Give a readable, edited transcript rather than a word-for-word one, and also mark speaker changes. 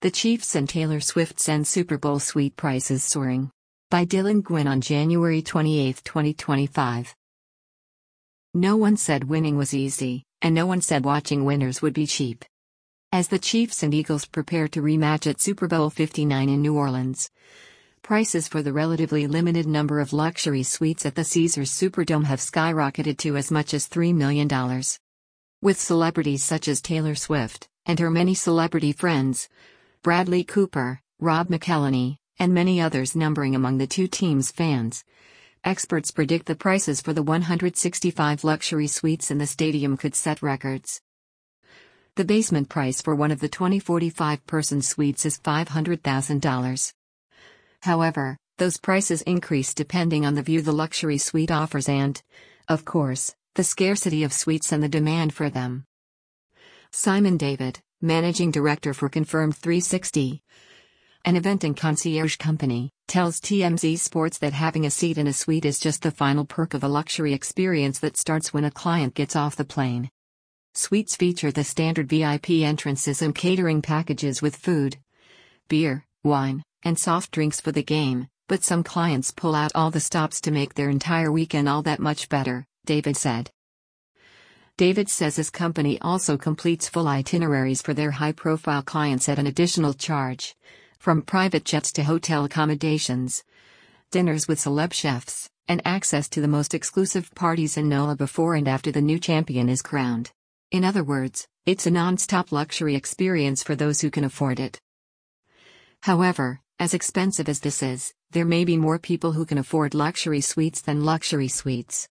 Speaker 1: The Chiefs and Taylor Swift send Super Bowl suite prices soaring. By Dylan Gwynn on January 28, 2025. No one said winning was easy, and no one said watching winners would be cheap. As the Chiefs and Eagles prepare to rematch at Super Bowl 59 in New Orleans, prices for the relatively limited number of luxury suites at the Caesars Superdome have skyrocketed to as much as $3 million. With celebrities such as Taylor Swift, and her many celebrity friends, Bradley Cooper, Rob McElhenney, and many others numbering among the two teams' fans, experts predict the prices for the 165 luxury suites in the stadium could set records. The basement price for one of the 45-person suites is $500,000. However, those prices increase depending on the view the luxury suite offers and, of course, the scarcity of suites and the demand for them. Simon David, managing director for Confirmed 360, an event and concierge company, tells TMZ Sports that having a seat in a suite is just the final perk of a luxury experience that starts when a client gets off the plane. Suites feature the standard VIP entrances and catering packages with food, beer, wine, and soft drinks for the game, but some clients pull out all the stops to make their entire weekend all that much better, David said. David says his company also completes full itineraries for their high-profile clients at an additional charge, from private jets to hotel accommodations, dinners with celeb chefs, and access to the most exclusive parties in NOLA before and after the new champion is crowned. In other words, it's a non-stop luxury experience for those who can afford it. However, as expensive as this is, there may be more people who can afford luxury suites than luxury suites.